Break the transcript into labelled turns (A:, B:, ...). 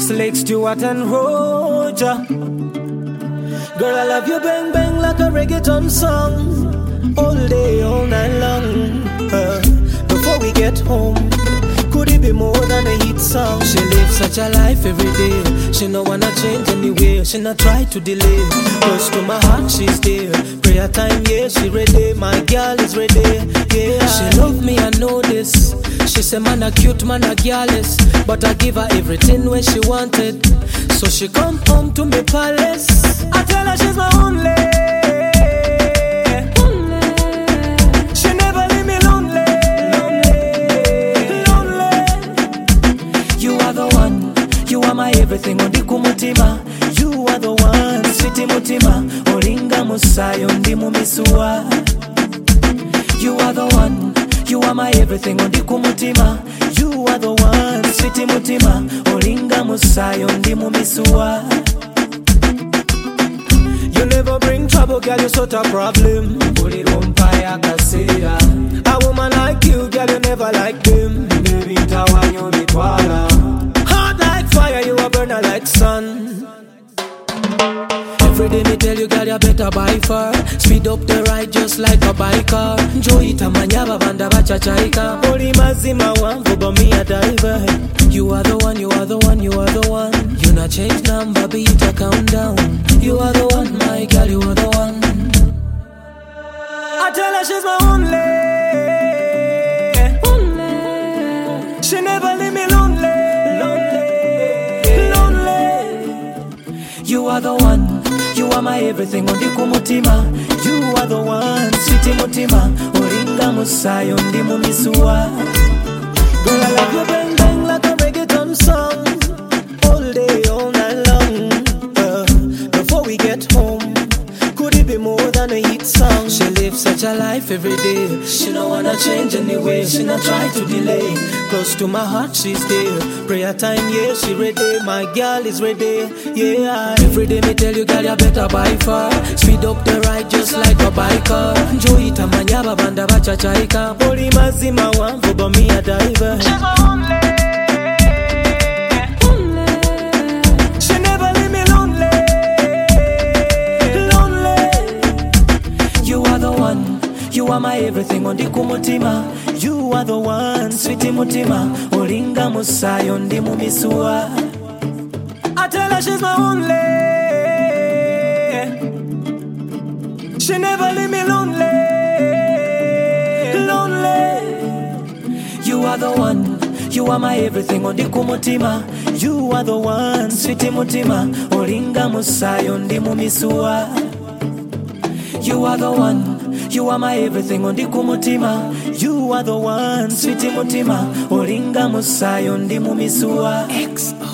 A: Slick Stewart and Roger. Girl, I love you bang bang like a reggaeton song, all day, all night long. Before we get home, could it be more than a hit song? She lives such a life every day. She no wanna change anyway. She not try to delay. Close to my heart, she's there. Prayer time, yeah, she ready. My girl is ready, yeah. She love me, I know this. She say man a cute, man a girlless, but I give her everything when she wanted. So she come home to me palace. I tell her she's my only. She never leave me lonely. You are the one. You are my everything. Ondiku mutima. You are the one. Sweetie mutima. Olinga musayo ndimu misuwa. You are the one. You are my everything. Ondiku mutima. You are the one. Sweetie mutima. Olinga musayo ndimu misuwa. You never bring trouble, girl, you sort of problem. Put it on fire, casera. A woman like you, girl, you never like them. Baby, tawanyo bitwala. Hot like fire, you a burner like sun. Every day me tell you, girl, you better buy far. Speed up the ride just like a biker. Joy itamanyaba banda bachachaika. Poli mazima wangu but me a diver. You are the one, you are the one, you are the one. You not change number, beat a countdown. You are the one, my girl, you are the one. I tell her she's my only. She never leave me lonely. You are the one. You are my everything. Ondiku mutima. You are the one. Sweetie mutima. Olinga musayo ndimu misuwa. Girl, I love you bang bang like a reggaeton song, all day, all night long. Before we get home, could it be more than a hit song? She lives such a life every day. She don't wanna change anyway. She not try to delay. Close to my heart, she's there. Prayer time, yeah, she ready. My girl is ready, yeah. Every day me tell you, girl, you better buy far. Speed up the ride just like a biker. Joy itamanyaba banda bachachaika. Poli mazima wangu but me a diver. She's my only. She never leave me lonely. You are the one. You are my everything. Ondiku mutima. You are the one. Sweetie mutima. Olinga musayo ndimu misuwa. I tell her she's my only. She never leave me lonely. You are the one. You are my everything. Ondiku mutima. You are the one. Sweetie mutima. Olinga musayo ndimu misuwa. You are the one. You are my everything. Ondiku mutima. You are the one. Sweetie mutima. Olinga musayo ndimu misuwa.